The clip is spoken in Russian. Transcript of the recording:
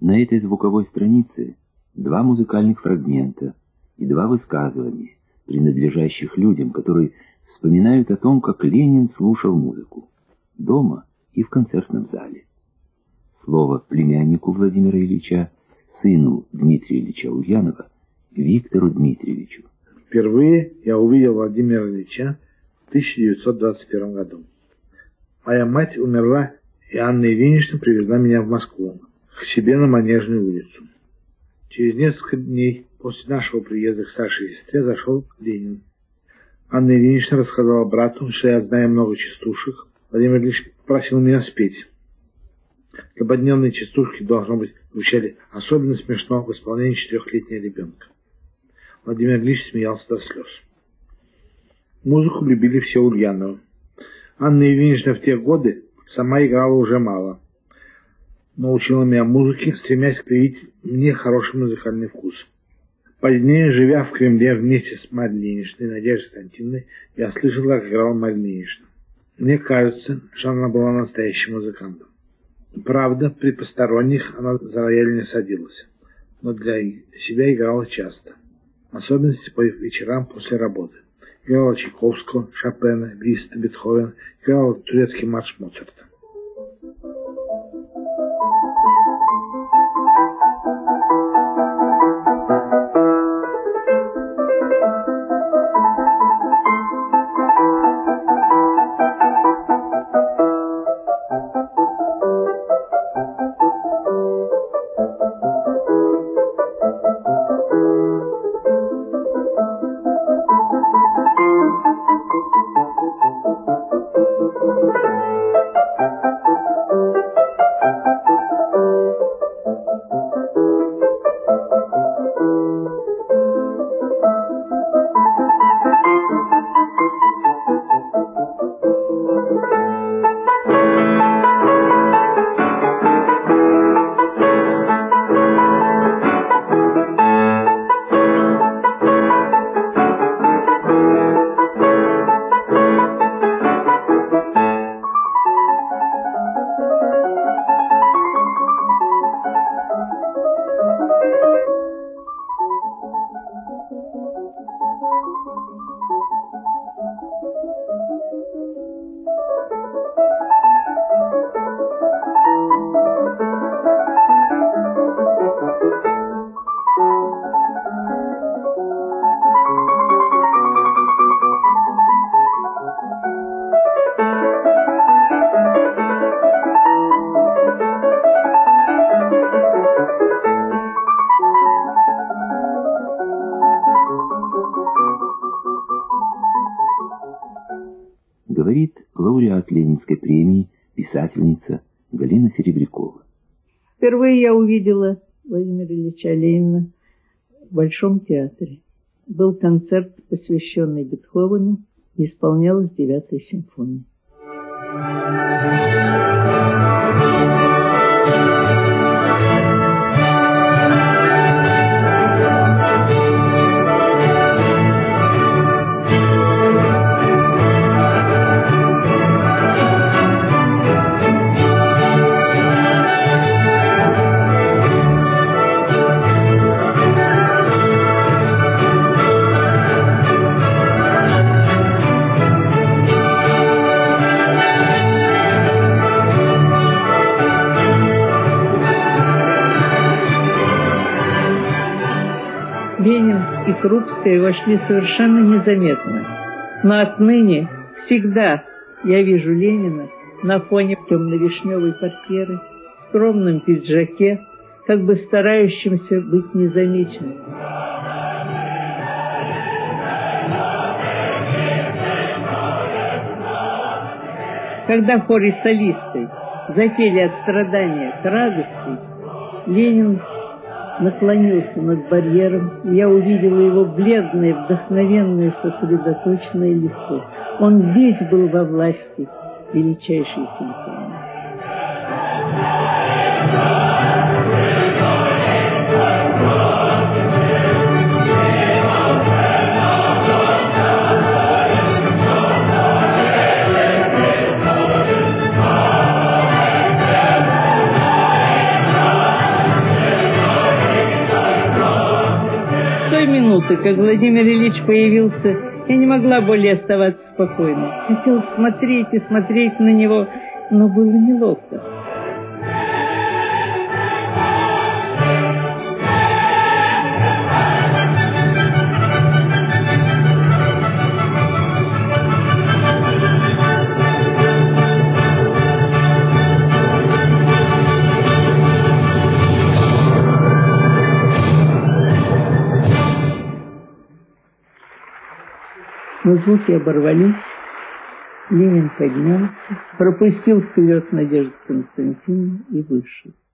На этой звуковой странице два музыкальных фрагмента и два высказывания, принадлежащих людям, которые вспоминают о том, как Ленин слушал музыку дома и в концертном зале. Слово племяннику Владимира Ильича, сыну Дмитрия Ильича Ульянова, Виктору Дмитриевичу. Впервые я увидел Владимира Ильича в 1921 году. Моя мать умерла, и Анна Ильинична привезла меня в Москву, к себе на Манежную улицу. Через несколько дней после нашего приезда к старшей сестре зашел Ленин. Анна Ильинична рассказала брату, что я знаю много частушек. Владимир Ильич попросил меня спеть. Злободневные частушки, должно быть, звучали особенно смешно в исполнении 4-летнего ребенка. Владимир Ильич смеялся до слез. Музыку любили все Ульяновы. Анна Ильинична в те годы сама играла уже мало. Научила меня музыке, стремясь привить мне хороший музыкальный вкус. Позднее, живя в Кремле вместе с Марьей Ильиничной и Надеждой Константиновной, я слышал, как играла Марья Ильинична. Мне кажется, что она была настоящим музыкантом. Правда, при посторонних она за рояль не садилась, но для себя играла часто, в особенности по вечерам после работы. Играла Чайковского, Шопена, Листа, Бетховена, играла турецкий марш Моцарта. Говорит лауреат Ленинской премии, писательница Галина Серебрякова. Впервые я увидела Владимира Ильича Ленина в Большом театре. Был концерт, посвященный Бетховену, и исполнялась 9-я симфония. Ленин и Крупская вошли совершенно незаметно. Но отныне всегда я вижу Ленина на фоне темно-вишневой портьеры, в скромном пиджаке, как бы старающимся быть незамеченным. Когда хор и солисты запели от страдания к радости, Ленин наклонился над барьером, и я увидела его бледное, вдохновенное, сосредоточенное лицо. Он весь был во власти величайшей симфонии. минуты, как Владимир Ильич появился, я не могла более оставаться спокойной. Хотела смотреть и смотреть на него, но было неловко. Но звуки оборвались, Ленин поднялся, пропустил вперед Надежду Константиновну и вышел.